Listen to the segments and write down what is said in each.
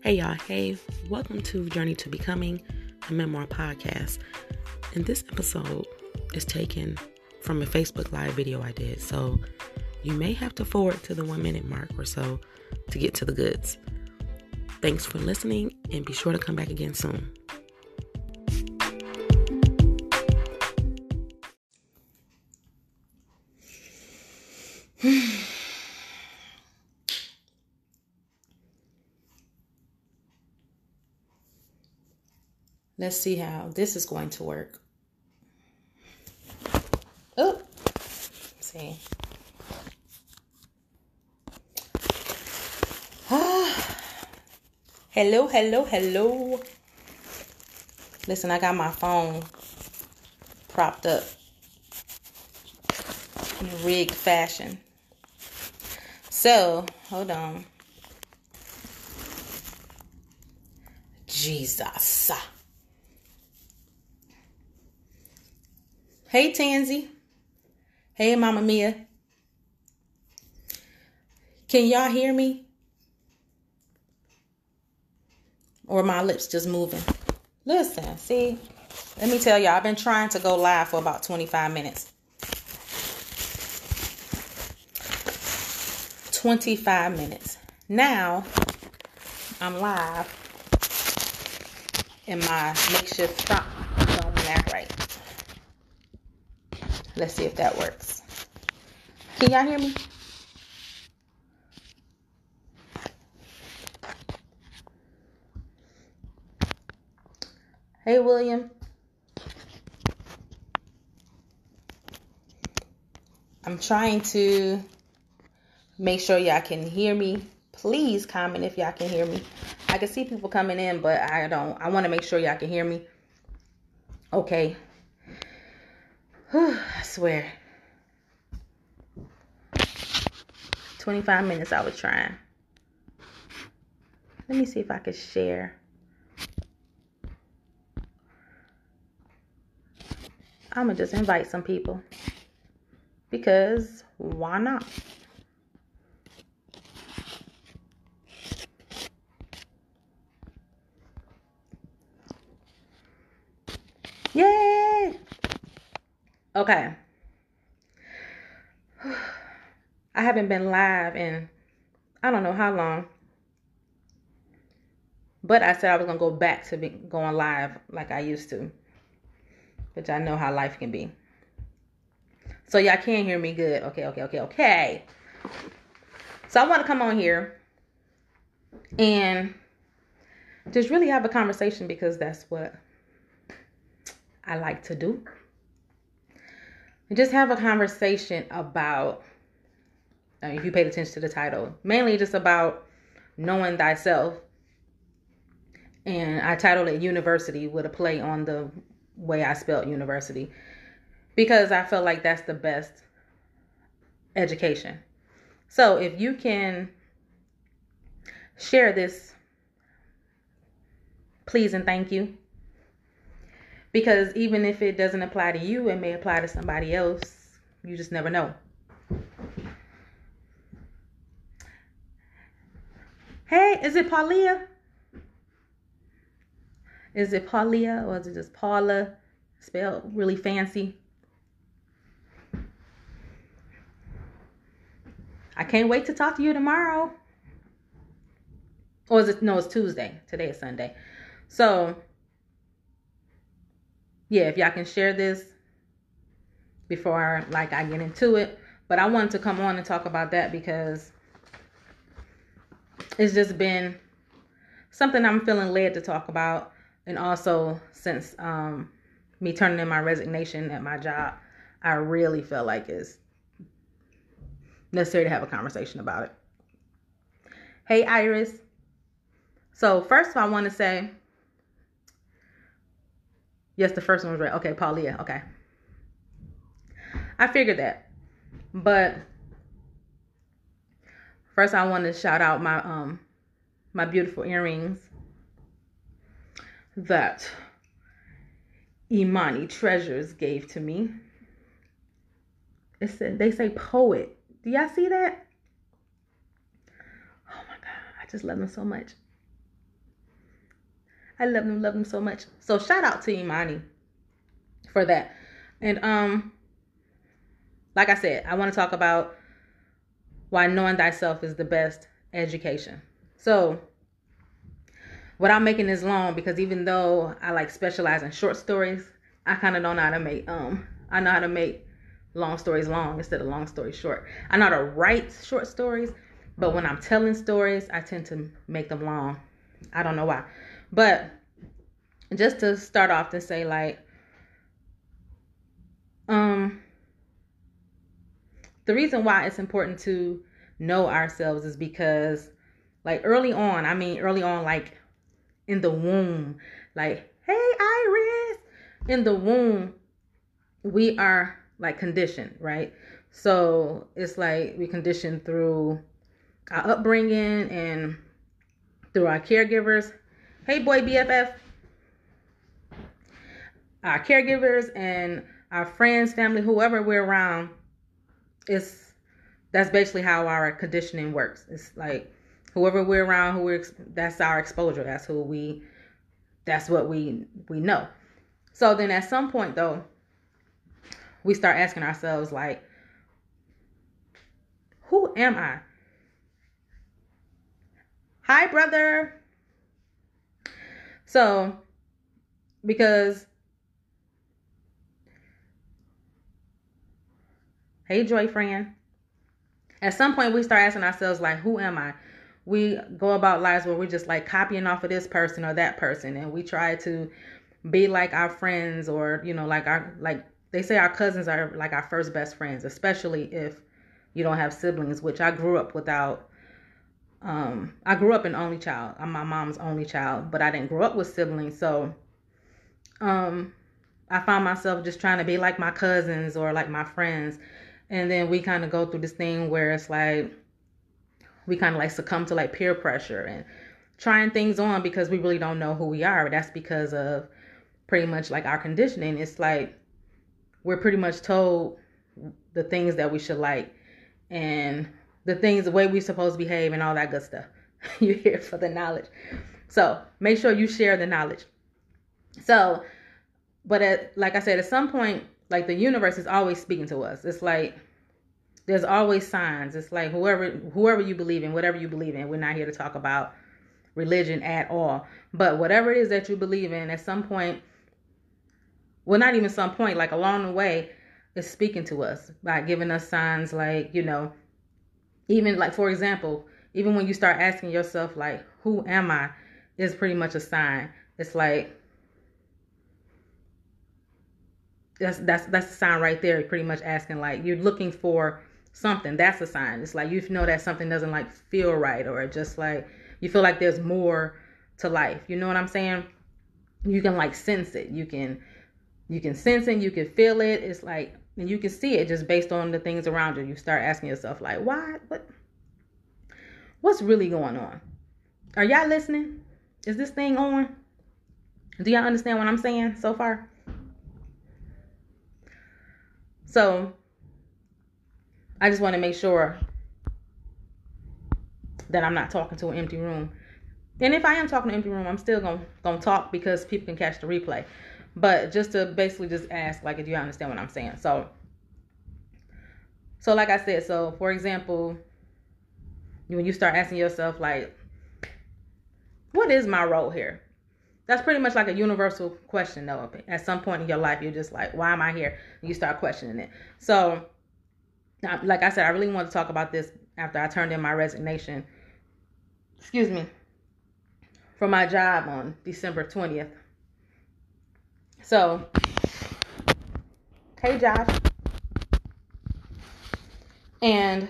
Hey y'all, hey, welcome to Journey to Becoming, a memoir podcast. And this episode is taken from a Facebook Live video I did, so you may have to forward to the 1 minute mark or so to get to the goods. Thanks for listening, and be sure to come back again soon. Let's see how this is going to work. Oh, let's see. Hello. Listen, I got my phone propped up in a rigged fashion. So, hold on. Jesus. Hey, Tansy. Hey, Mama Mia. Can y'all hear me? Or my lips just moving? Listen, see, let me tell y'all, I've been trying to go live for about 25 minutes. 25 minutes. Now, I'm live in my makeshift prop. Don't act right. Let's see if that works. Can y'all hear me? Hey, William. I'm trying to make sure y'all can hear me. Please comment if y'all can hear me. I can see people coming in, but I don't. I want to make sure y'all can hear me. Okay. Whew, I swear. 25 minutes I was trying. Let me see if I can share. I'm going to just invite some people. Because why not? Yay! Okay. I haven't been live in I don't know how long. But I said I was going to go back to going live like I used to. Which I know how life can be. So y'all can hear me good. Okay. So I want to come on here and just really have a conversation because that's what I like to do. And just have a conversation about, if you paid attention to the title, mainly just about knowing thyself. And I titled it University with a play on the way I spelled university. Because I feel like that's the best education. So if you can share this, please and thank you. Because even if it doesn't apply to you, it may apply to somebody else. You just never know. Hey, is it Paulia? Is it Paulia or is it just Paula? Spelled really fancy. I can't wait to talk to you tomorrow. Or is it? No, it's Tuesday. Today is Sunday. So, yeah, if y'all can share this before I get into it. But I wanted to come on and talk about that because it's just been something I'm feeling led to talk about. And also, since me turning in my resignation at my job, I really feel like it's necessary to have a conversation about it. Hey, Iris. So first I want to say, yes, the first one was right. Okay, Paulia. Okay. I figured that. But first I want to shout out my beautiful earrings that Imani Treasures gave to me. It said, they say poet. Do y'all see that? Oh my God, I just love them so much. I love them so much. So shout out to Imani for that. And like I said, I want to talk about why knowing thyself is the best education. So without making this long, because even though I like specialize in short stories, I kind of don't know how to make I know how to make long stories long instead of long stories short. I know how to write short stories, but when I'm telling stories, I tend to make them long. I don't know why. But just to start off to say, like, the reason why it's important to know ourselves is because, like, early on, like in the womb, like, hey, Iris, in the womb, we are like conditioned, right? So it's like we conditioned through our upbringing and through our caregivers. Hey, boy, BFF. Our caregivers and our friends, family, whoever we're around, that's basically how our conditioning works. It's like whoever we're around, that's our exposure. That's what we know. So then at some point though, we start asking ourselves, like, who am I? Hi, brother. So, because, hey, Joy friend. At some point, we start asking ourselves, like, who am I? We go about lives where we're just like copying off of this person or that person, and we try to be like our friends, or like they say our cousins are like our first best friends, especially if you don't have siblings. Which I grew up without. I grew up an only child. I'm my mom's only child, but I didn't grow up with siblings, so I found myself just trying to be like my cousins or like my friends. And then we kind of go through this thing where it's like we kind of like succumb to like peer pressure and trying things on because we really don't know who we are. That's because of pretty much like our conditioning. It's like we're pretty much told the things that we should like and the things, the way we're supposed to behave and all that good stuff. You're here for the knowledge. So make sure you share the knowledge. So, but like I said, at some point, like the universe is always speaking to us. It's like there's always signs. It's like whoever you believe in, whatever you believe in. We're not here to talk about religion at all. But whatever it is that you believe in, at some point, well, not even some point, like along the way, it's speaking to us by giving us signs, like, even like, for example, even when you start asking yourself, like, who am I, is pretty much a sign. It's like, that's a sign right there. You're pretty much asking, like, you're looking for something. That's a sign. It's like, you know that something doesn't like feel right, or just like you feel like there's more to life. You know what I'm saying? You can like sense it. You can sense it. You can feel it. It's like, and you can see it just based on the things around you. You start asking yourself, like, why? What's really going on? Are y'all listening? Is this thing on? Do y'all understand what I'm saying so far? So I just want to make sure that I'm not talking to an empty room. And if I am talking to an empty room, I'm still gonna talk because people can catch the replay. But just to basically just ask, like, do you understand what I'm saying? So like I said, so for example, when you start asking yourself, like, what is my role here? That's pretty much like a universal question, though. At some point in your life, you're just like, why am I here? And you start questioning it. So, like I said, I really want to talk about this after I turned in my resignation, for my job on December 20th. So, hey, Josh. And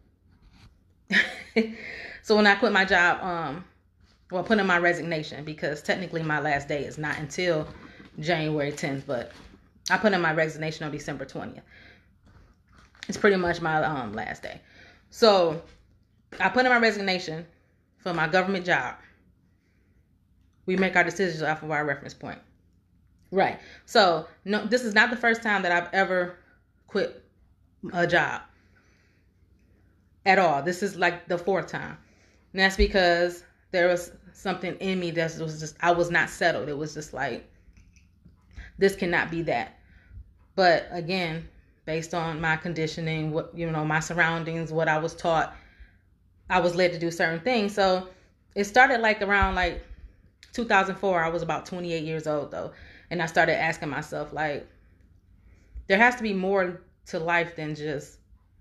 so when I quit my job, put in my resignation, because technically my last day is not until January 10th, but I put in my resignation on December 20th. It's pretty much my last day. So I put in my resignation for my government job. We make our decisions off of our reference point. Right. So no, this is not the first time that I've ever quit a job at all. This is like the fourth time. And that's because there was something in me that was just, I was not settled. It was just like, this cannot be that. But again, based on my conditioning, what, my surroundings, what I was taught, I was led to do certain things. So it started like around like 2004. I was about 28 years old though. And I started asking myself, like, there has to be more to life than just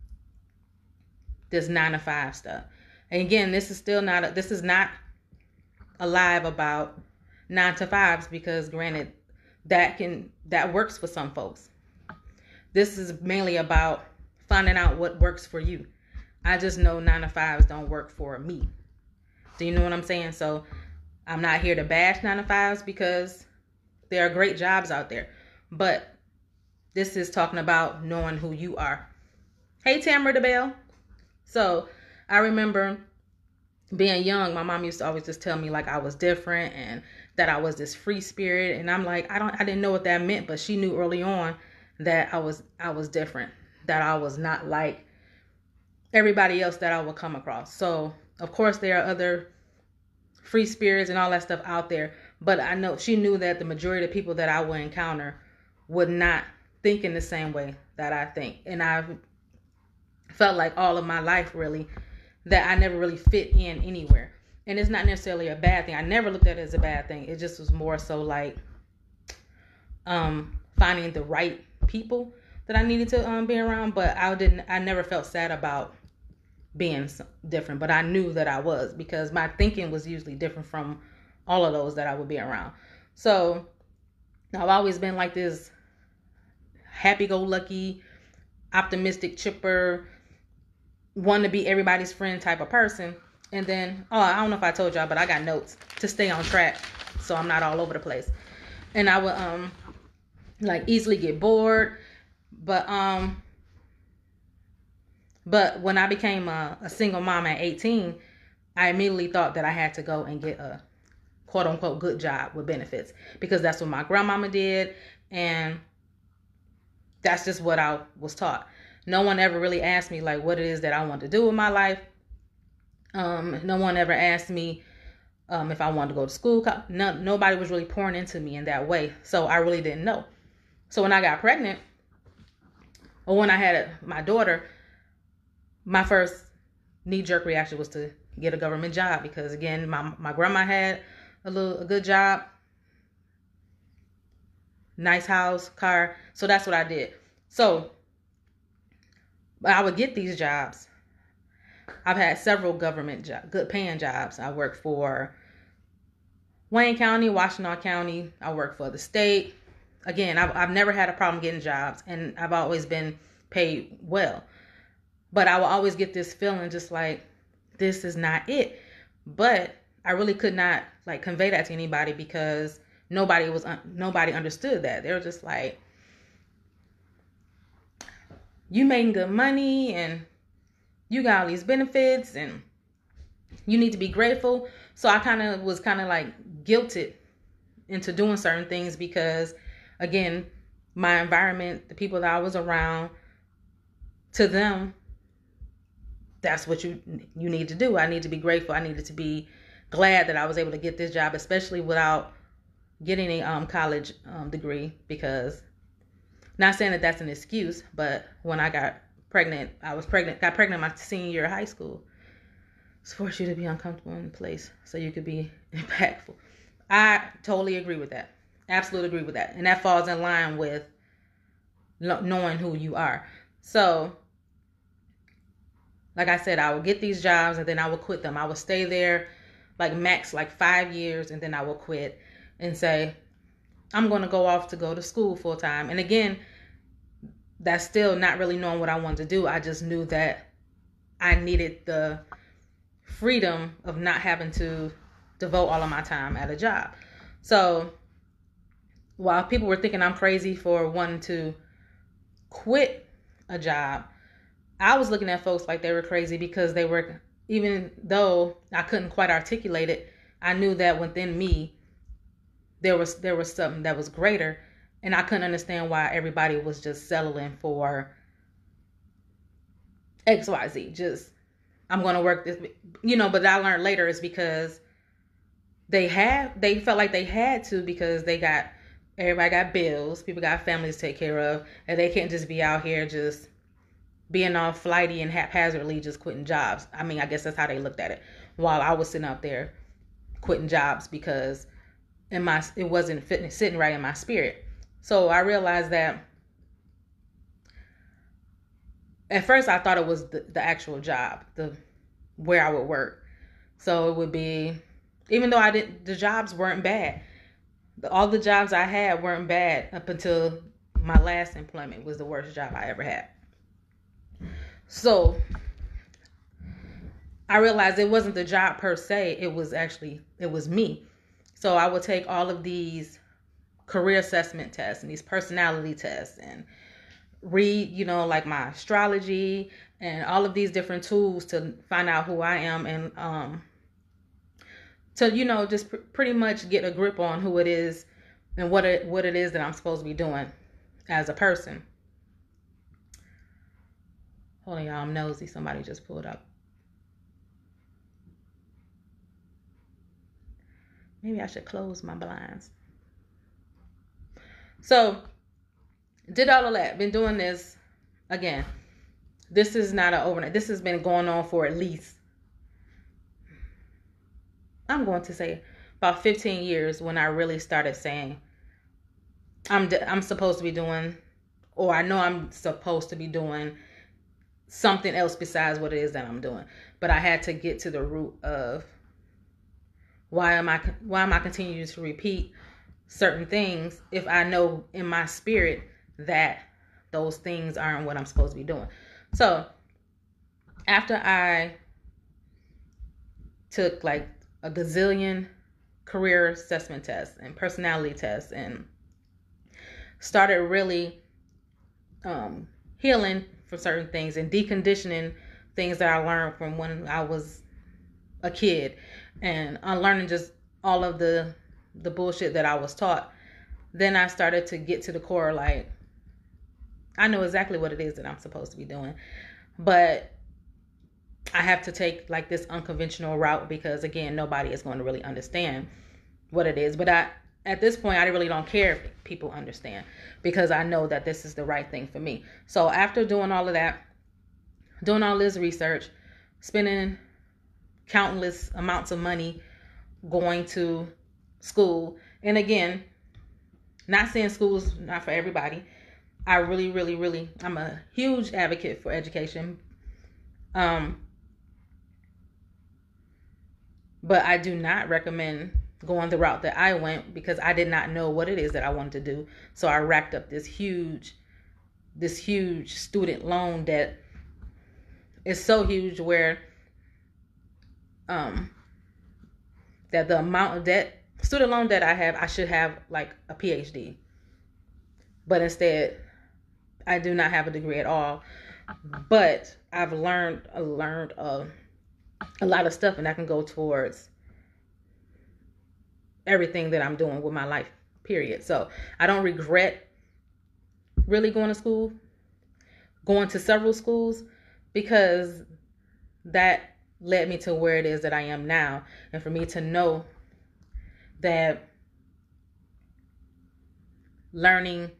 this 9-to-5 stuff. And again, this is not a live about 9-to-5s, because granted, that works for some folks. This is mainly about finding out what works for you. I just know 9-to-5s don't work for me. Do you know what I'm saying? So I'm not here to bash 9-to-5s, because there are great jobs out there. But this is talking about knowing who you are. Hey, Tamara DeBell. So I remember being young, my mom used to always just tell me like I was different and that I was this free spirit. And I'm like, I didn't know what that meant, but she knew early on that I was different, that I was not like everybody else that I would come across. So of course there are other free spirits and all that stuff out there, but I know she knew that the majority of the people that I would encounter would not think in the same way that I think. And I've felt like all of my life really that I never really fit in anywhere. And it's not necessarily a bad thing. I never looked at it as a bad thing. It just was more so like finding the right people that I needed to be around. But I never felt sad about being different. But I knew that I was, because my thinking was usually different from all of those that I would be around. So I've always been like this happy-go-lucky, optimistic, chipper, want to be everybody's friend type of person. And then, I don't know if I told y'all, but I got notes to stay on track so I'm not all over the place. And I would like easily get bored. But when I became a single mom at 18, I immediately thought that I had to go and get a quote unquote good job with benefits, because that's what my grandmama did, and that's just what I was taught. No one ever really asked me like what it is that I want to do with my life. No one ever asked me if I wanted to go to school. Nobody was really pouring into me in that way. So I really didn't know. So when I got pregnant, or when I had my daughter, my first knee-jerk reaction was to get a government job, because again, my grandma had a good job, nice house, car. So that's what I did. So I would get these jobs. I've had several government good paying jobs. I worked for Wayne County, Washtenaw County. I worked for the state. Again, I've never had a problem getting jobs, and I've always been paid well. But I will always get this feeling just like, this is not it. But I really could not like convey that to anybody, because nobody understood that. They were just like, you making good money and you got all these benefits and you need to be grateful. So I was like guilted into doing certain things, because again, my environment, the people that I was around, to them, that's what you need to do. I need to be grateful. I needed to be glad that I was able to get this job, especially without getting a college degree, because not saying that that's an excuse, but when I got pregnant my senior year of high school. It's forced you to be uncomfortable in a place so you could be impactful. I totally agree with that. Absolutely agree with that. And that falls in line with knowing who you are. So, like I said, I would get these jobs and then I would quit them. I would stay there like max 5 years, and then I would quit and say, I'm going to go off to go to school full time. And again, that's still not really knowing what I wanted to do. I just knew that I needed the freedom of not having to devote all of my time at a job. So while people were thinking I'm crazy for wanting to quit a job, I was looking at folks like they were crazy, because they were, even though I couldn't quite articulate it, I knew that within me there was something that was greater, and I couldn't understand why everybody was just settling for XYZ. Just, I'm going to work this, but I learned later it's because they felt like they had to, because everybody got bills, people got families to take care of, and they can't just be out here just being all flighty and haphazardly just quitting jobs. I mean, I guess that's how they looked at it, while I was sitting out there quitting jobs because it wasn't sitting right in my spirit. So I realized that at first I thought it was the actual job, where I would work. So it would be, even though the jobs weren't bad. All the jobs I had weren't bad up until my last employment was the worst job I ever had. So I realized it wasn't the job per se, it was me. So I would take all of these career assessment tests and these personality tests and read, like my astrology and all of these different tools to find out who I am, and to, just pretty much get a grip on who it is and what it is that I'm supposed to be doing as a person. Hold on, y'all, I'm nosy. Somebody just pulled up. Maybe I should close my blinds. So, did all of that. Been doing this, again, this is not an overnight. This has been going on for at least, I'm going to say, about 15 years when I really started saying, I'm supposed to be doing, or I know I'm supposed to be doing something else besides what it is that I'm doing. But I had to get to the root of why am I continuing to repeat certain things if I know in my spirit that those things aren't what I'm supposed to be doing. So after I took like a gazillion career assessment tests and personality tests and started really healing for certain things and deconditioning things that I learned from when I was a kid, and unlearning just all of the bullshit that I was taught, then I started to get to the core, like, I know exactly what it is that I'm supposed to be doing, but I have to take like this unconventional route because, again, nobody is going to really understand what it is. But at this point, I really don't care if people understand, because I know that this is the right thing for me. So after doing all of that, doing all this research, spending countless amounts of money going to school, and again, not saying school's not for everybody. I really, really, really, I'm a huge advocate for education. But I do not recommend going the route that I went, because I did not know what it is that I wanted to do. So I racked up this huge student loan debt. It's so huge where that the amount of student loan debt I have, I should have like a PhD. But instead, I do not have a degree at all. But I've learned a lot of stuff, and that can go towards everything that I'm doing with my life, period. So I don't regret really going to school, going to several schools, because that led me to where it is that I am now. And for me to know that knowing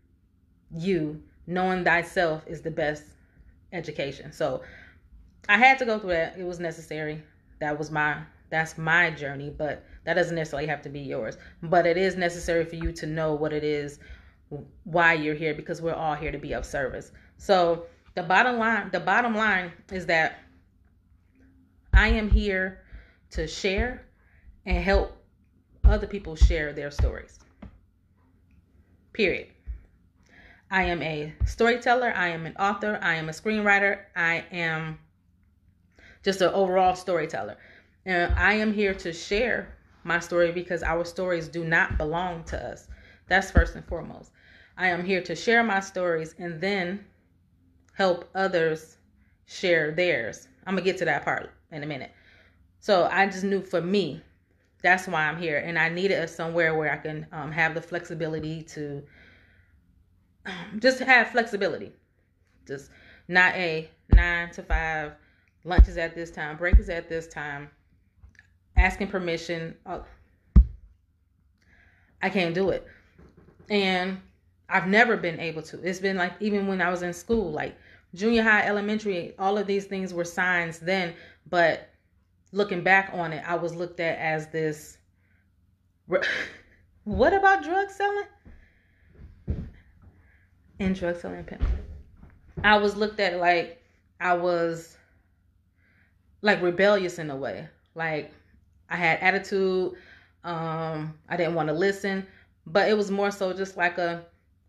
thyself is the best education. So I had to go through that. It was necessary. That's my journey, but that doesn't necessarily have to be yours. But it is necessary for you to know what it is, why you're here, because we're all here to be of service. So the bottom line is that I am here to share and help other people share their stories. Period. I am a storyteller. I am an author. I am a screenwriter. I am just an overall storyteller. And I am here to share my story because our stories do not belong to us. That's first and foremost. I am here to share my stories and then help others share theirs. I'm going to get to that part in a minute. So I just knew for me, that's why I'm here. And I needed somewhere where I can have the flexibility to just have flexibility. Just not a 9 to 5, lunch is at this time, break is at this time, asking permission. I can't do it. And I've never been able to. It's been like, even when I was in school, like junior high, elementary, all of these things were signs then. But looking back on it, I was looked at as this. What about drug selling? And drug selling pimp. I was looked at like I was like rebellious in a way. Like I had attitude. I didn't want to listen. But it was more so just like I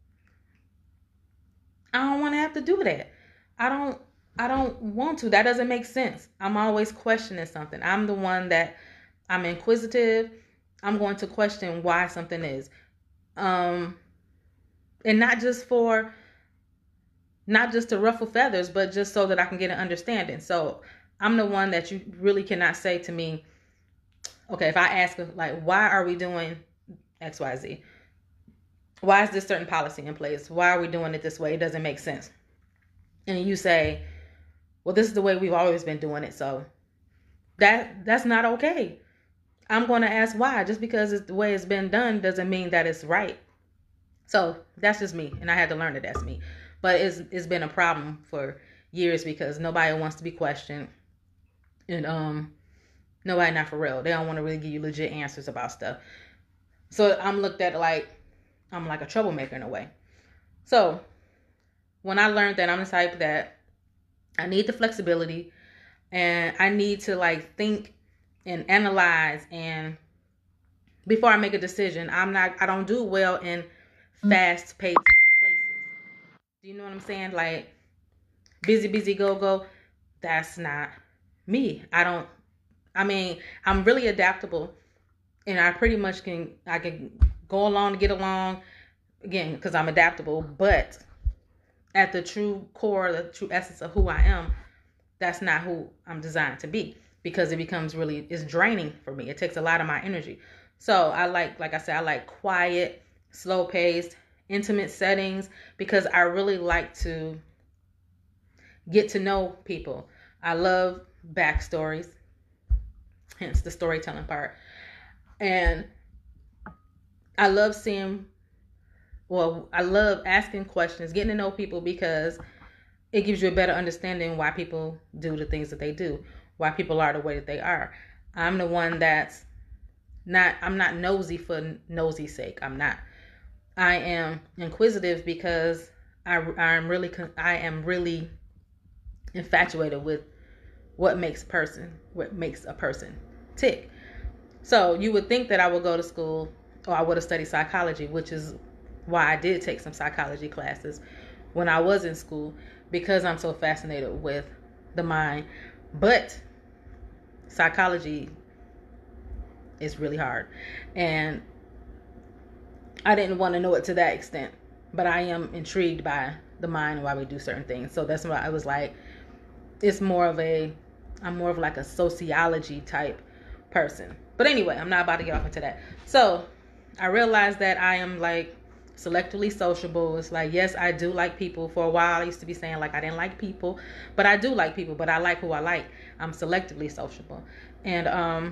don't want to have to do that. I don't want to. That doesn't make sense. I'm always questioning something. I'm the one that I'm inquisitive. I'm going to question why something is. And not just to ruffle feathers, but just so that I can get an understanding. So I'm the one that you really cannot say to me, okay, if I ask like, why are we doing XYZ? Why is this certain policy in place? Why are we doing it this way? It doesn't make sense. And you say, well, this is the way we've always been doing it. So that's not okay. I'm going to ask why. Just because it's the way it's been done doesn't mean that it's right. So that's just me. And I had to learn that that's me. But it's been a problem for years because nobody wants to be questioned. And nobody, not for real. They don't want to really give you legit answers about stuff. So I'm looked at like I'm like a troublemaker in a way. So when I learned that I'm the type that I need the flexibility and I need to like think and analyze, and before I make a decision, I don't do well in fast paced places. Do you know what I'm saying? Like busy, go. That's not me. I'm really adaptable, and I pretty much can go along to get along, again, because I'm adaptable, but at the true core, the true essence of who I am, that's not who I'm designed to be, because it becomes it's draining for me. It takes a lot of my energy. So I like I said, I like quiet, slow paced, intimate settings, because I really like to get to know people. I love backstories, hence the storytelling part. And I love I love asking questions, getting to know people, because it gives you a better understanding why people do the things that they do, why people are the way that they are. I'm the one I'm not nosy for nosy's sake. I'm not. I am inquisitive because I am really infatuated with what makes a person tick. So you would think that I would go to school, or I would have studied psychology, which is why I did take some psychology classes when I was in school, because I'm so fascinated with the mind. But psychology is really hard, and I didn't want to know it to that extent, but I am intrigued by the mind and why we do certain things. So that's why I was like, I'm more of like a sociology type person. But anyway, I'm not about to get off into that. So I realized that I am like selectively sociable. It's like, yes, I do like people. For a while I used to be saying like I didn't like people, but I do like people, but I like who I like. I'm selectively sociable. And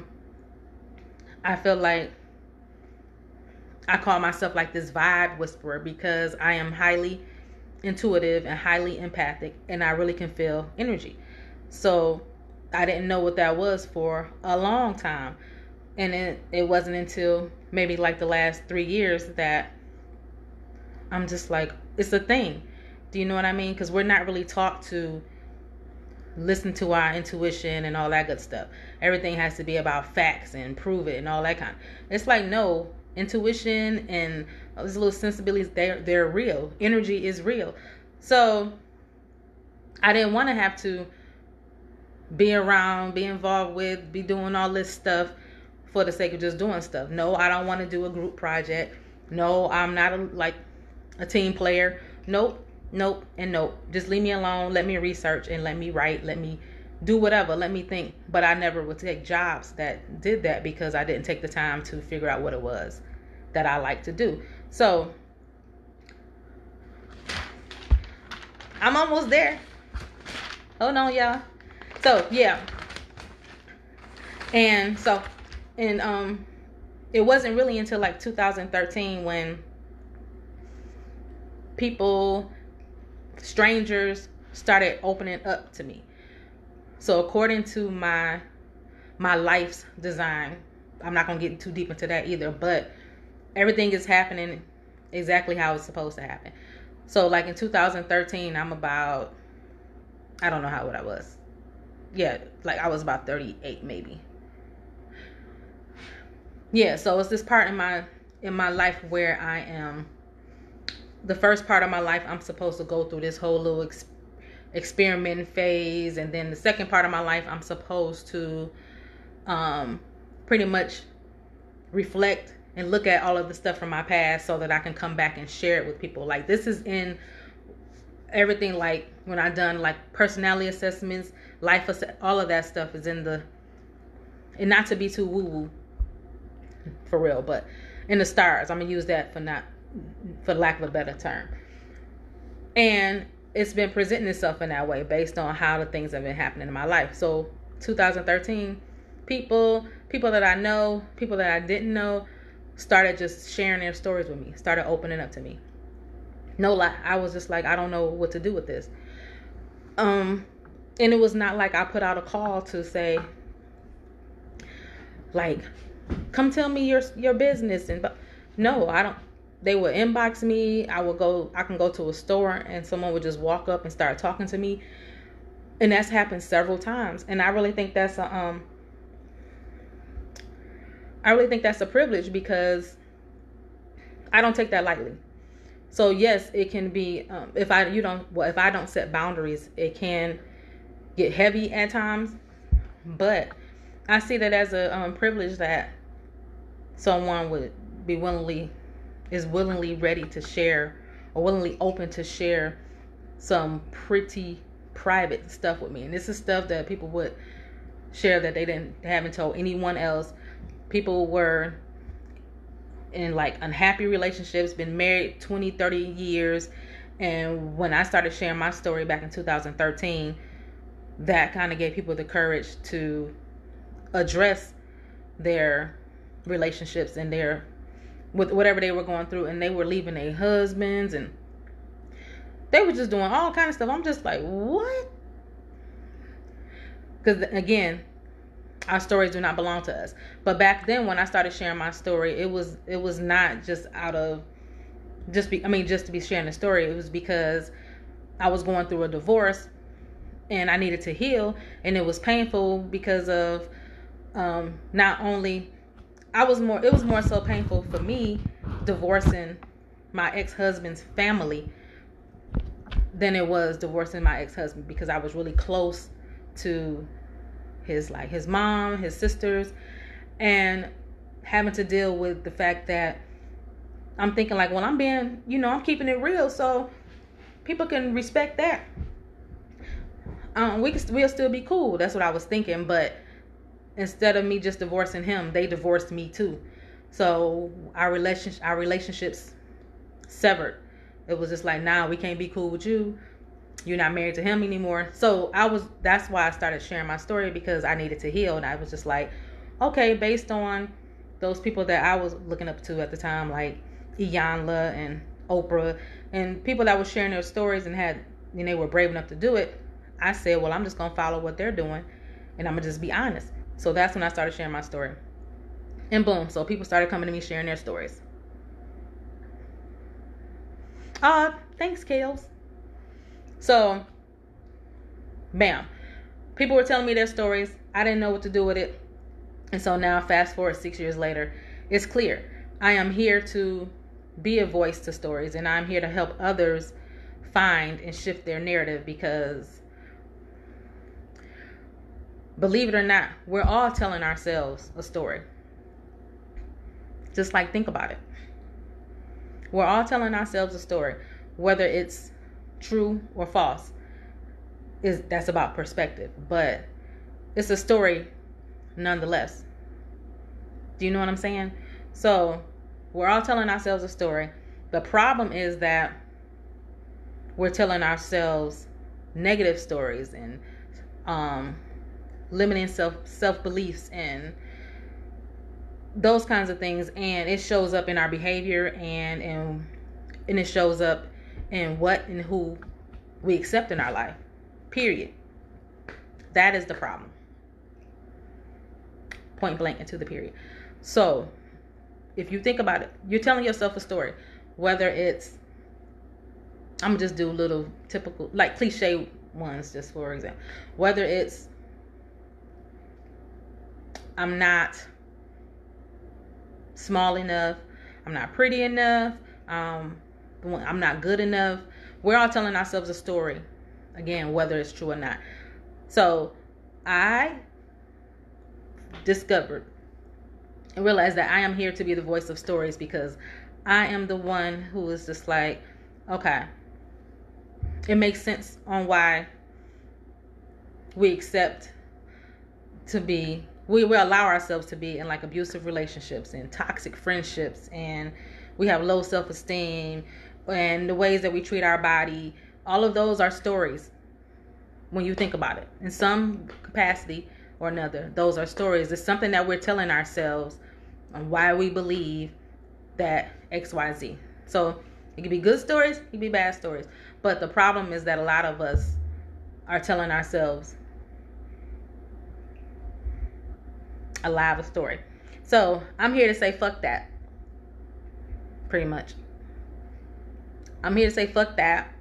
I feel like I call myself like this vibe whisperer, because I am highly intuitive and highly empathic, and I really can feel energy. So I didn't know what that was for a long time, and it wasn't until maybe like the last 3 years that I'm just like, it's a thing. Do you know what I mean? Because we're not really taught to listen to our intuition and all that good stuff. Everything has to be about facts and prove it and all that kind. It's like, no, intuition and those little sensibilities, they're real. Energy is real. So I didn't want to have to be around, be involved with, be doing all this stuff for the sake of just doing stuff. No, I don't want to do a group project. No, I'm not a team player. Nope, and nope. Just leave me alone. Let me research and let me write. Let me do whatever. Let me think. But I never would take jobs that did that, because I didn't take the time to figure out what it was that I like to do. So I'm almost there. Hold on, y'all. So yeah. And it wasn't really until like 2013 when people, strangers, started opening up to me. So according to my life's design, I'm not gonna get too deep into that either, but everything is happening exactly how it's supposed to happen. So like in 2013, I'm about, I don't know how old I was. Yeah, like I was about 38 maybe. Yeah, so it's this part in my life where I am, the first part of my life, I'm supposed to go through this whole little experimenting phase, and then the second part of my life, I'm supposed to pretty much reflect and look at all of the stuff from my past so that I can come back and share it with people. Like this is in everything, like when I done like personality assessments, all of that stuff is in the, and not to be too woo-woo for real, but in the stars. I'm gonna use that for lack of a better term. And it's been presenting itself in that way based on how the things have been happening in my life. So 2013, people that I know, people that I didn't know, started just sharing their stories with me, started opening up to me. No lie, I was just like, I don't know what to do with this. And it was not like I put out a call to say, like, come tell me your business. And no, I don't. They would inbox me. I can go to a store and someone would just walk up and start talking to me. And that's happened several times. And I really think that's a privilege, because I don't take that lightly. So yes, it can be, if I don't set boundaries, it can get heavy at times, but I see that as a privilege that someone would be willingly ready to share, or willingly open to share some pretty private stuff with me. And this is stuff that people would share that they haven't told anyone else. People were in like unhappy relationships, been married 20, 30 years. And when I started sharing my story back in 2013, that kind of gave people the courage to address their relationships and with whatever they were going through. And they were leaving their husbands, and they were just doing all kind of stuff. I'm just like, what? Because again, our stories do not belong to us. But back then, when I started sharing my story, it was not just out of just to be sharing a story. It was because I was going through a divorce and I needed to heal, and it was painful because of not only it was more so painful for me divorcing my ex-husband's family than it was divorcing my ex-husband, because I was really close to his mom, his sisters, and having to deal with the fact that I'm thinking like, well, I'm keeping it real, so people can respect that. We'll still be cool. That's what I was thinking. But instead of me just divorcing him, they divorced me too. So our relationships severed. It was just like, nah, we can't be cool with you. You're not married to him anymore. So that's why I started sharing my story, because I needed to heal. And I was just like, okay, based on those people that I was looking up to at the time, like Iyanla and Oprah, and people that were sharing their stories and they were brave enough to do it, I said, well, I'm just going to follow what they're doing, and I'm going to just be honest. So that's when I started sharing my story. And boom, so people started coming to me sharing their stories. Thanks, Kales. So, bam. People were telling me their stories. I didn't know what to do with it. And so now, fast forward 6 years later, it's clear. I am here to be a voice to stories, and I'm here to help others find and shift their narrative, because believe it or not, we're all telling ourselves a story. Just like, think about it. We're all telling ourselves a story, whether it's true or false. That's about perspective, but it's a story nonetheless. Do you know what I'm saying? So we're all telling ourselves a story. The problem is that we're telling ourselves negative stories and limiting self beliefs and those kinds of things, and it shows up in our behavior, and it shows up in what and who we accept in our life. Period. That is the problem. Point blank into the period. So if you think about it, you're telling yourself a story, whether it's, I'm gonna just do little typical, like cliche ones, just for example, whether it's, I'm not small enough, I'm not pretty enough, I'm not good enough. We're all telling ourselves a story, again, whether it's true or not. So I discovered and realized that I am here to be the voice of stories, because I am the one who is just like, okay, it makes sense on why we accept to be, we allow ourselves to be in like abusive relationships and toxic friendships, and we have low self-esteem, and the ways that we treat our body. All of those are stories when you think about it. In some capacity or another, those are stories. It's something that we're telling ourselves on why we believe that XYZ. So it could be good stories, it could be bad stories. But the problem is that a lot of us are telling ourselves a lie of a story. So I'm here to say fuck that. Pretty much. I'm here to say fuck that.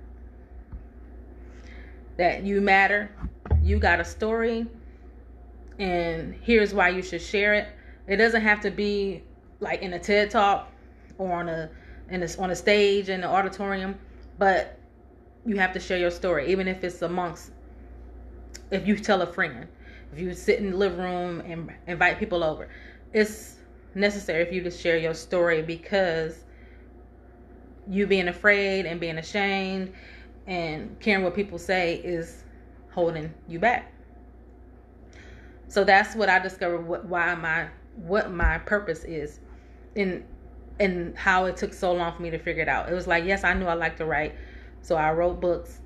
That you matter. You got a story. And here's why you should share it. It doesn't have to be like in a TED Talk or on a stage in the auditorium, but you have to share your story, even if it's amongst, if you tell a friend, if you sit in the living room and invite people over. It's necessary for you to share your story, because you being afraid and being ashamed and caring what people say is holding you back. So that's what I discovered, what my purpose is, and how it took so long for me to figure it out. It was like, yes, I knew I liked to write, so I wrote books,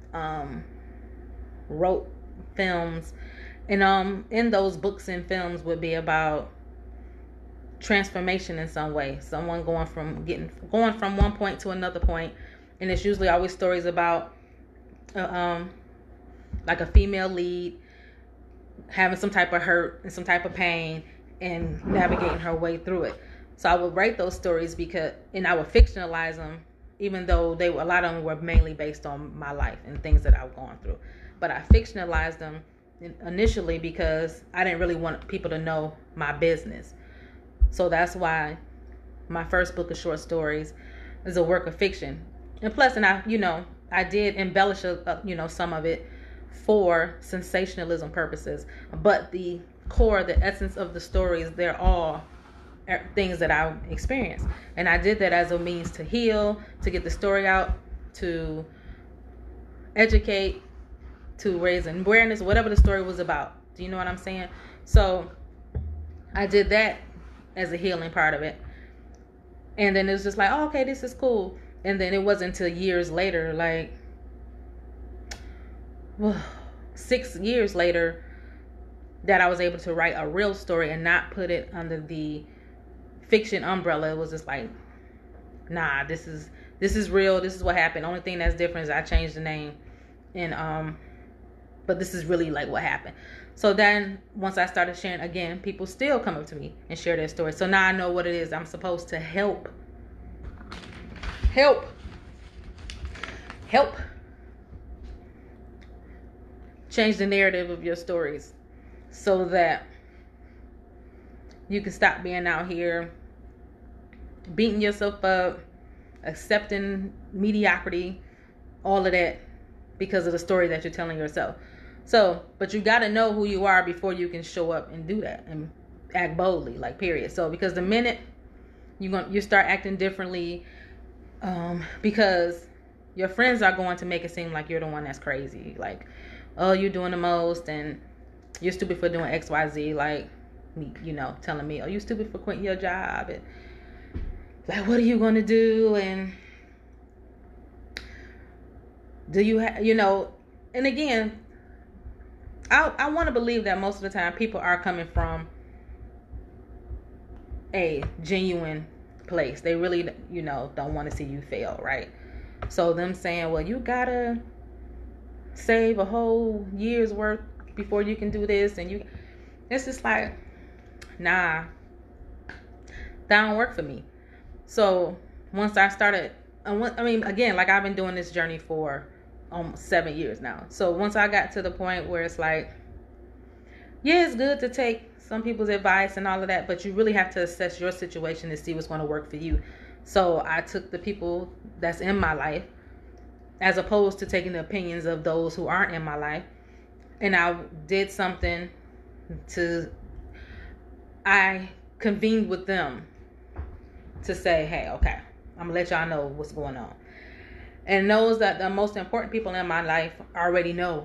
wrote films, and in those books and films would be about transformation in some way. Someone going from one point to another point, and it's usually always stories about like a female lead having some type of hurt and some type of pain and navigating her way through it. So I would write those stories and I would fictionalize them, even though a lot of them were mainly based on my life and things that I've gone through. But I fictionalized them initially because I didn't really want people to know my business. So that's why my first book of short stories is a work of fiction. And plus, I did embellish some of it for sensationalism purposes, but the core, the essence of the stories, they're all things that I experienced, and I did that as a means to heal, to get the story out, to educate, to raise awareness, whatever the story was about. Do you know what I'm saying? So I did that as a healing part of it, and then it was just like, oh, okay, this is cool. And then it wasn't until years later, like 6 years later, that I was able to write a real story and not put it under the fiction umbrella. It was just like, nah, this is real. This is what happened. Only thing that's different is I changed the name, and but this is really like what happened. So then once I started sharing again, people still come up to me and share their story. So now I know what it is. I'm supposed to help change the narrative of your stories, so that you can stop being out here beating yourself up, accepting mediocrity, all of that, because of the story that you're telling yourself. So, but you got to know who you are before you can show up and do that and act boldly, like, period. So, because the minute you start acting differently, because your friends are going to make it seem like you're the one that's crazy, like, oh, you're doing the most, and you're stupid for doing XYZ, like me, telling me, oh, you stupid for quitting your job, and like, what are you going to do, and do you and again, I want to believe that most of the time people are coming from a genuine place. They really, don't want to see you fail, right? So them saying, well, you gotta save a whole year's worth before you can do this, and it's just like, nah, that don't work for me. So once I started, again, like I've been doing this journey for almost 7 years now. So once I got to the point where it's like, yeah, it's good to take some people's advice and all of that, but you really have to assess your situation to see what's going to work for you. So I took the people that's in my life, as opposed to taking the opinions of those who aren't in my life, and I did something I convened with them to say, hey, okay, I'm gonna let y'all know what's going on. And those that the most important people in my life already knew,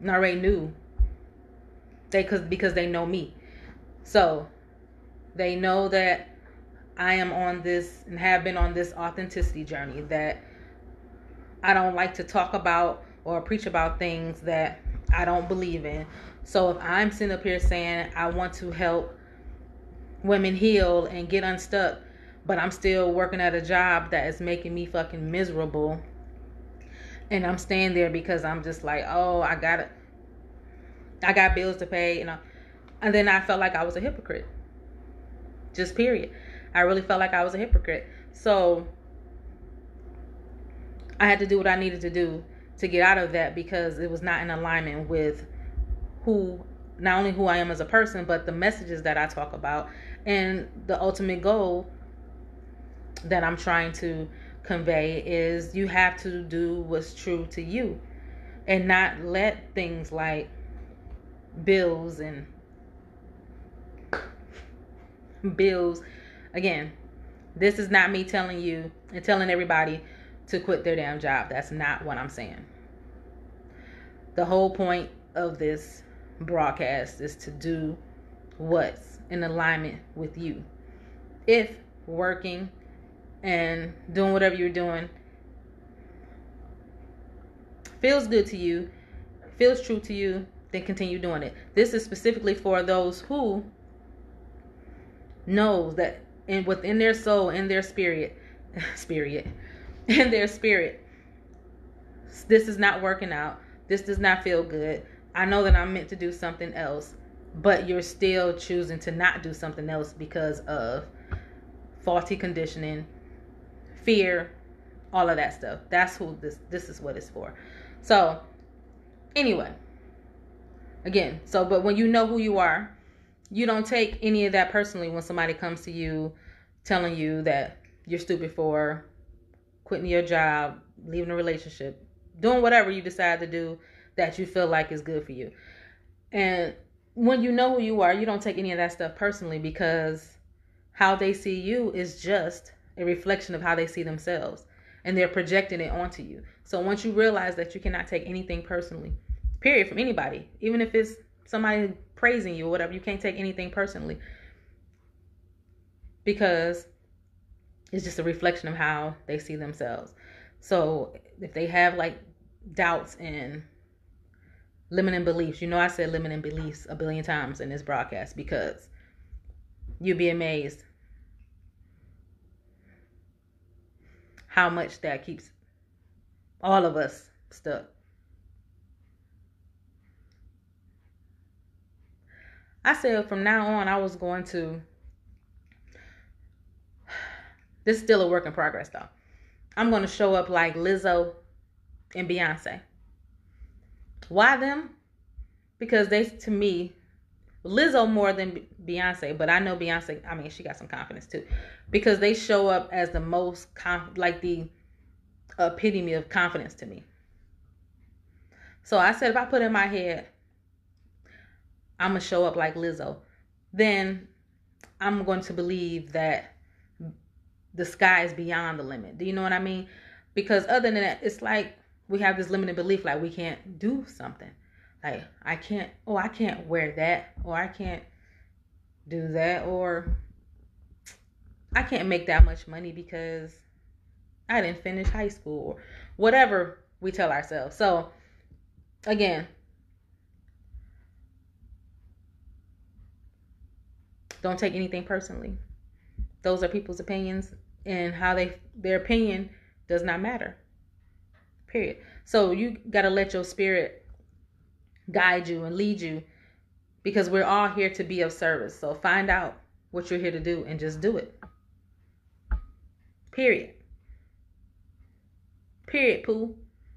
because they know me. So they know that I am on this and have been on this authenticity journey, that I don't like to talk about or preach about things that I don't believe in. So if I'm sitting up here saying I want to help women heal and get unstuck, but I'm still working at a job that is making me fucking miserable, and I'm staying there because I'm just like, oh, I got bills to pay, and then I felt like I was a hypocrite. Just period. I really felt like I was a hypocrite. So I had to do what I needed to do to get out of that, because it was not in alignment with not only who I am as a person, but the messages that I talk about and the ultimate goal that I'm trying to convey is you have to do what's true to you and not let things like bills. Again, this is not me telling you and telling everybody to quit their damn job. That's not what I'm saying. The whole point of this broadcast is to do what's in alignment with you. If working and doing whatever you're doing feels good to you, feels true to you, then continue doing it. This is specifically for those who knows that within their soul, in their spirit, in their spirit, this is not working out. This does not feel good. I know that I'm meant to do something else, but you're still choosing to not do something else because of faulty conditioning, fear, all of that stuff. That's who this is what it's for. So anyway, again, but when you know who you are, you don't take any of that personally when somebody comes to you telling you that you're stupid for quitting your job, leaving a relationship, doing whatever you decide to do that you feel like is good for you. And when you know who you are, you don't take any of that stuff personally, because how they see you is just a reflection of how they see themselves, and they're projecting it onto you. So once you realize that you cannot take anything personally, period, from anybody, even if it's somebody praising you or whatever, you can't take anything personally, because it's just a reflection of how they see themselves. So if they have like doubts and limiting beliefs, I said limiting beliefs a billion times in this broadcast, because you'd be amazed how much that keeps all of us stuck. I said from now on, I was going to, this is still a work in progress though, I'm going to show up like Lizzo and Beyonce. Why them? Because they, to me, Lizzo more than Beyonce, but I know Beyonce, she got some confidence too, because they show up as the most, like the epitome of confidence to me. So I said, if I put in my head, I'm going to show up like Lizzo, then I'm going to believe that the sky is beyond the limit. Do you know what I mean? Because other than that, it's like we have this limited belief, like we can't do something. Like I can't wear that, or I can't do that, or I can't make that much money because I didn't finish high school, or whatever we tell ourselves. So again, don't take anything personally. Those are people's opinions, and how their opinion does not matter. Period. So you got to let your spirit guide you and lead you, because we're all here to be of service. So find out what you're here to do and just do it. Period. Period, Pooh.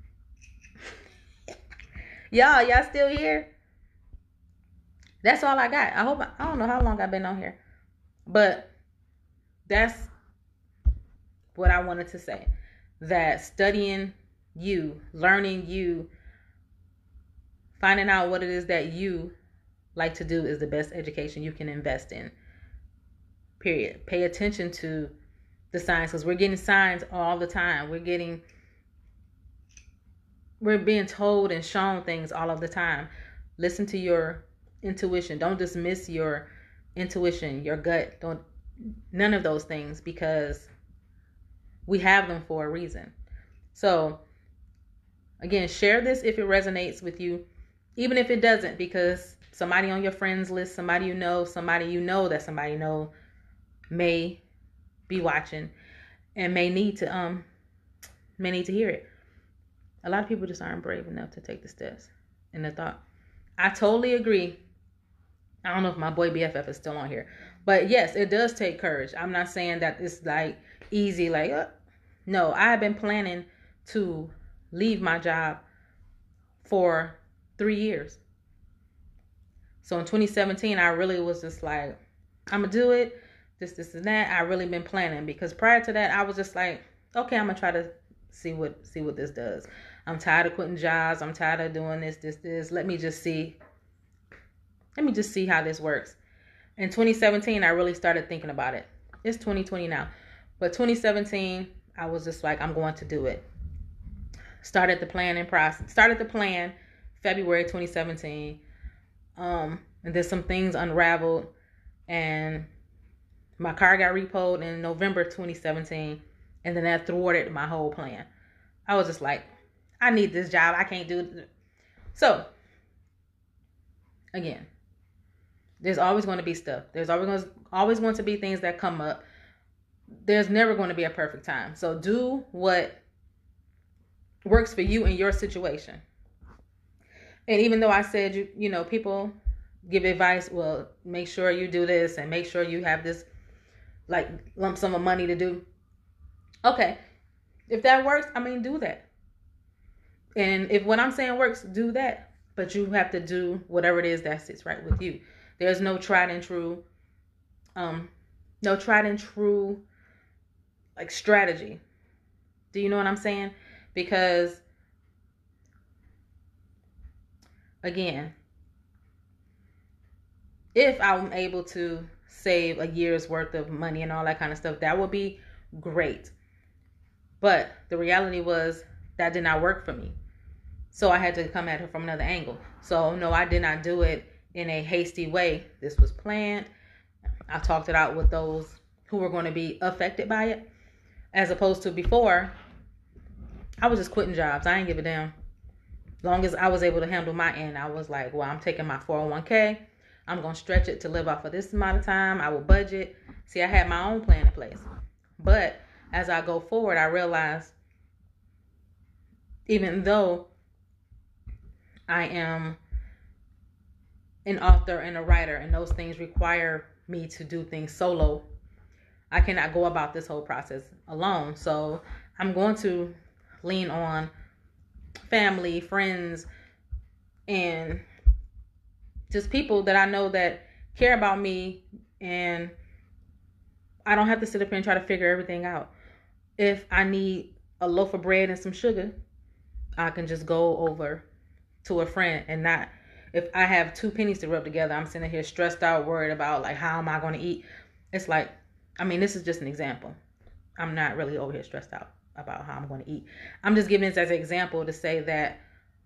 Y'all still here? That's all I got. I don't know how long I've been on here, but that's what I wanted to say. That studying you, learning you, finding out what it is that you like to do is the best education you can invest in. Period. Pay attention to the signs, because we're getting signs all the time. We're being told and shown things all of the time. Listen to your intuition. Don't dismiss your intuition, your gut. None of those things, because we have them for a reason. So again, share this if it resonates with you, even if it doesn't, because somebody on your friends list, somebody you know that somebody know may be watching and may need to hear it. A lot of people just aren't brave enough to take the steps and the thought. I totally agree. I don't know if my boy BFF is still on here, but yes, it does take courage. I'm not saying that it's like easy, like, no, I've been planning to leave my job for 3 years. So in 2017, I really was just like, I'm gonna do it. This and that. I really been planning, because prior to that, I was just like, okay, I'm gonna try to see what this does. I'm tired of quitting jobs. I'm tired of doing this. Let me just see how this works. In 2017, I really started thinking about it. It's 2020 now, but 2017, I was just like, I'm going to do it. Started the plan February 2017. And then some things unraveled, and my car got repoed in November 2017, and then that thwarted my whole plan. I was just like, I need this job. I can't do it. So, again, there's always going to be stuff. There's always going to be things that come up. There's never going to be a perfect time. So do what works for you in your situation. And even though I said, you know, people give advice, well, make sure you do this and make sure you have this like lump sum of money to do. Okay. If that works, do that. And if what I'm saying works, do that. But you have to do whatever it is that sits right with you. There's no tried and true like strategy. Do you know what I'm saying? Because again, if I'm able to save a year's worth of money and all that kind of stuff, that would be great. But the reality was that did not work for me. So I had to come at her from another angle. So no, I did not do it in a hasty way. This was planned. I talked it out with those who were going to be affected by it. As opposed to before, I was just quitting jobs. I didn't give a damn. As long as I was able to handle my end, I was like, well, I'm taking my 401k. I'm going to stretch it to live off of this amount of time. I will budget. See, I had my own plan in place. But as I go forward, I realized even though I am an author and a writer, and those things require me to do things solo, I cannot go about this whole process alone. So I'm going to lean on family, friends, and just people that I know that care about me, and I don't have to sit up here and try to figure everything out. If I need a loaf of bread and some sugar, I can just go over to a friend, and not, if I have 2 pennies to rub together, I'm sitting here stressed out, worried about like, how am I going to eat? It's like, this is just an example. I'm not really over here stressed out about how I'm going to eat. I'm just giving this as an example to say that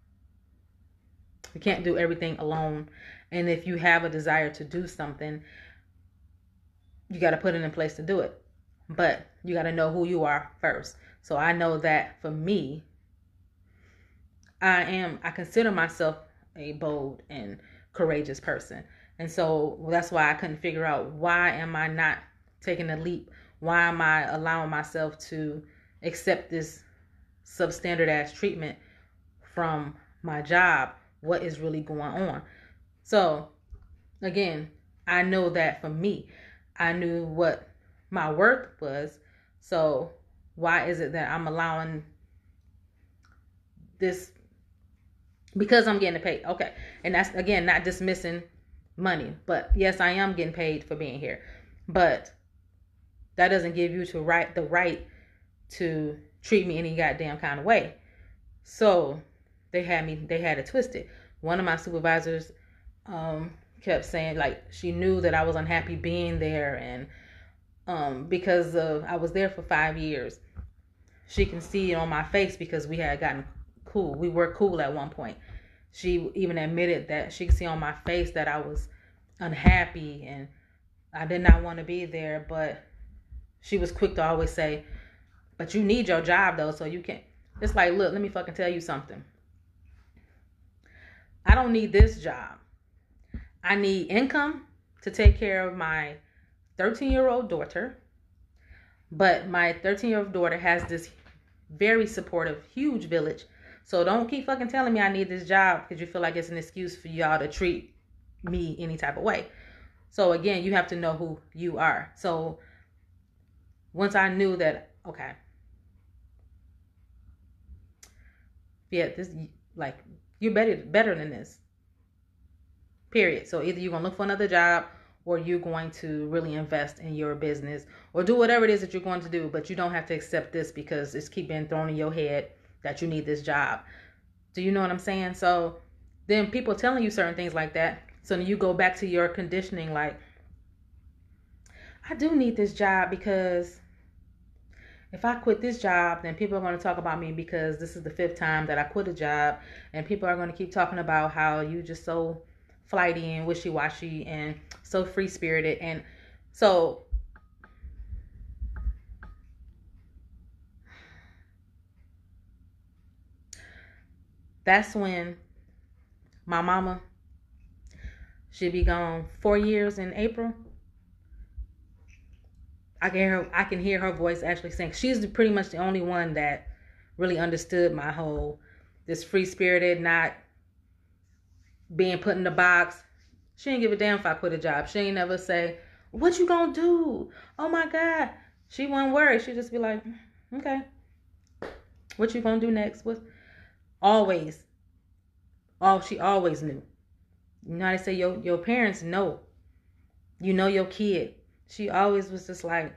we can't do everything alone. And if you have a desire to do something, you got to put it in place to do it. But you got to know who you are first. So I know that for me, I consider myself a bold and courageous person. And so that's why I couldn't figure out, why am I not taking a leap? Why am I allowing myself to accept this substandard ass treatment from my job? What is really going on? So again, I know that for me, I knew what my worth was. So why is it that I'm allowing this? Because I'm getting paid. Okay. And that's, again, not dismissing money. But yes, I am getting paid for being here. But that doesn't give you the right to treat me any goddamn kind of way. So they had it twisted. One of my supervisors kept saying, like, she knew that I was unhappy being there, and because I was there for 5 years. She can see it on my face because we had gotten cool. We were cool at one point. She even admitted that she could see on my face that I was unhappy and I did not want to be there, but she was quick to always say, but you need your job though, so you can't. It's like, look, let me fucking tell you something. I don't need this job. I need income to take care of my 13-year-old daughter. But my 13-year-old daughter has this very supportive, huge village. So don't keep fucking telling me I need this job because you feel like it's an excuse for y'all to treat me any type of way. So again, you have to know who you are. So once I knew that, okay, yeah, this, like, you're better than this. Period. So either you're going to look for another job or you're going to really invest in your business or do whatever it is that you're going to do. But you don't have to accept this because it's keep being thrown in your head that you need this job. Do you know what I'm saying? So then people telling you certain things like that. So then you go back to your conditioning like, I do need this job because if I quit this job, then people are going to talk about me because this is the 5th time that I quit a job. And people are going to keep talking about how you just so flighty and wishy-washy and so free-spirited. And so that's when my mama, she'd be gone 4 years in April. I can hear her voice actually saying, she's pretty much the only one that really understood my whole, this free-spirited, not being put in the box. She ain't give a damn if I quit a job. She ain't never say, what you gonna do? Oh my God. She wasn't worried. She'd just be like, okay, what you gonna do next? What? Always. She always knew. You know how they say your parents know. You know your kid. She always was just like.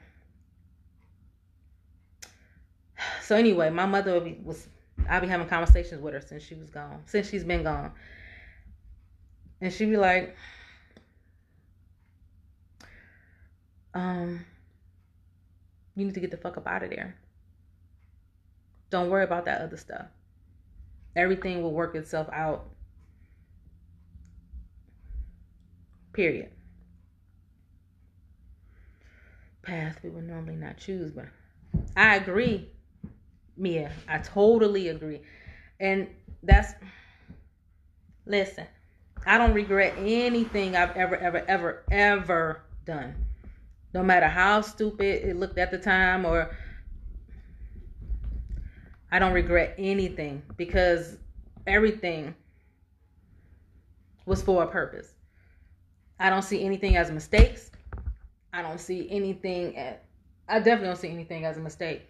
So anyway, my mother I'll be having conversations with her since she's been gone. And she'd be like, you need to get the fuck up out of there. Don't worry about that other stuff. Everything will work itself out. Period. Path we would normally not choose, but I agree, Mia. I totally agree. And listen, I don't regret anything I've ever done. No matter how stupid it looked at the time, or I don't regret anything because everything was for a purpose. I don't see anything as mistakes. I definitely don't see anything as a mistake.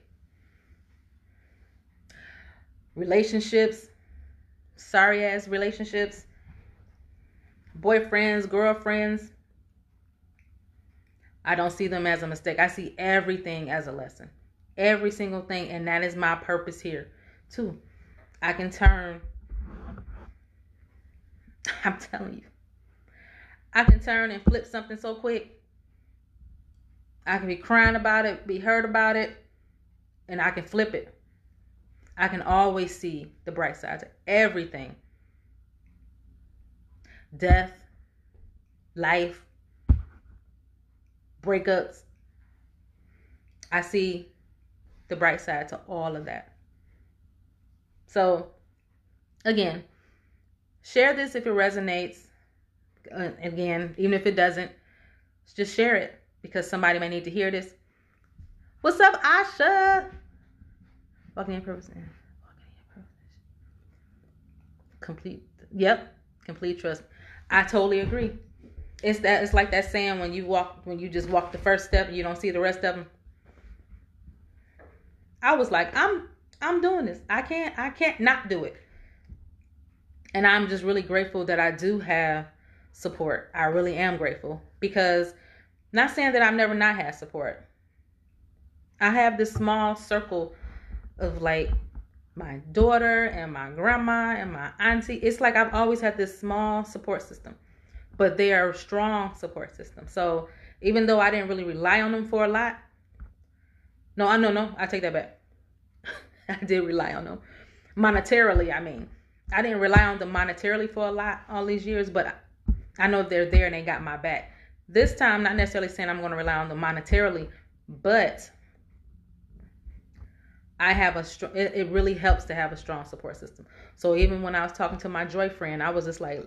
Relationships, sorry ass relationships, boyfriends, girlfriends, I don't see them as a mistake. I see everything as a lesson. Every single thing. And that is my purpose here too. I can turn, I'm telling you, I can turn and flip something so quick. I can be crying about it, be hurt about it, and I can flip it. I can always see the bright sides of everything. Death, life, breakups. I see the bright side to all of that. So, again, share this if it resonates. Again, even if it doesn't, just share it. because somebody may need to hear this. What's up, Asha? Walking in purpose. Complete. Yep. Complete trust. I totally agree. It's like that saying when you just walk the first step and you don't see the rest of them. I was like, I'm doing this. I can't not do it. And I'm just really grateful that I do have support. I really am grateful, because not saying that I've never not had support. I have this small circle of like my daughter and my grandma and my auntie. It's like I've always had this small support system, but they are a strong support system. So even though I didn't really rely on them for a lot, no, I take that back. I did rely on them monetarily. I mean, I didn't rely on them monetarily for a lot all these years, but I know they're there and they got my back. This time, not necessarily saying I'm going to rely on them monetarily, but I have it really helps to have a strong support system. So even when I was talking to my Joy friend, I was just like,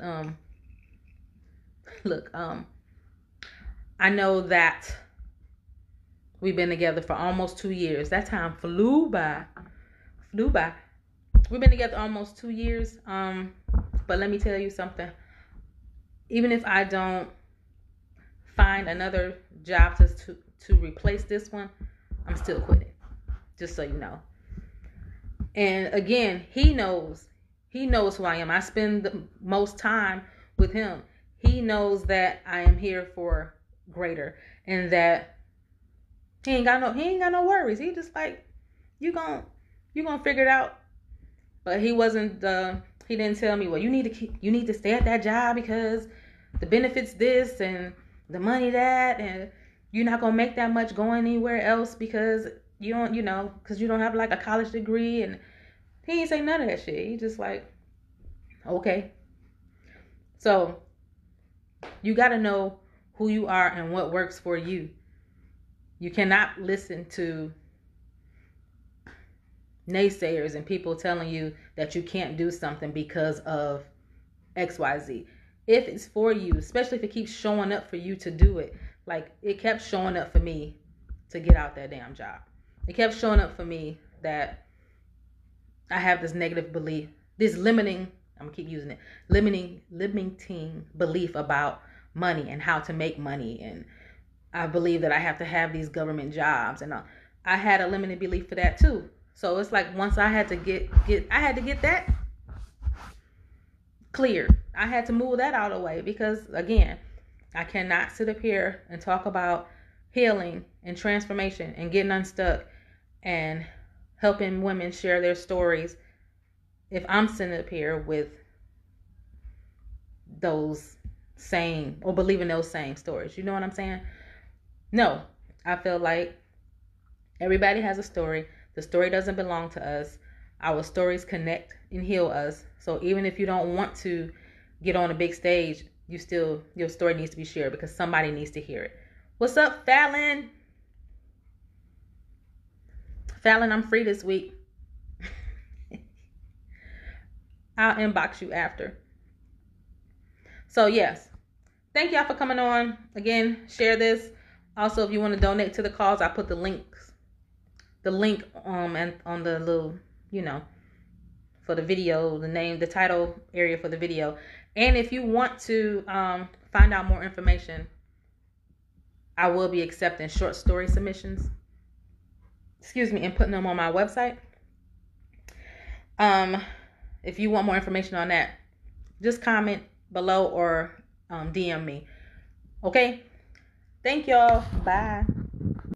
look, I know that we've been together for almost 2 years. That time flew by. We've been together almost 2 years. But let me tell you something. Even if I don't find another job to replace this one, I'm still quitting. Just so you know. And again, he knows who I am. I spend the most time with him. He knows that I am here for greater, and that he ain't got no worries. He just like, you gonna figure it out. But he didn't tell me, well, you need to stay at that job because the benefits this and the money that, and you're not gonna make that much going anywhere else because you don't have like a college degree. And he ain't say none of that shit. He just like, okay. So you got to know who you are and what works for you. You cannot listen to naysayers and people telling you that you can't do something because of XYZ. If it's for you, especially if it keeps showing up for you to do it, like it kept showing up for me to get out that damn job. It kept showing up for me that I have this negative belief, this limiting, I'm gonna keep using it, limiting belief about money and how to make money. And I believe that I have to have these government jobs, and I had a limited belief for that too. So it's like once I had to get that clear. I had to move that out of the way, because again, I cannot sit up here and talk about healing and transformation and getting unstuck and helping women share their stories if I'm sitting up here with those same, or believing those same stories. You know what I'm saying? No, I feel like everybody has a story. The story doesn't belong to us. Our stories connect and heal us. So even if you don't want to get on a big stage, your story needs to be shared because somebody needs to hear it. What's up, Fallon? Fallon, I'm free this week. I'll inbox you after. So yes, thank y'all for coming on. Again, share this. Also, if you want to donate to the cause, I put the link and on the little, for the video, the title area for the video. And if you want to find out more information, I will be accepting short story submissions. And putting them on my website. If you want more information on that, just comment below or DM me. Okay? Thank y'all. Bye.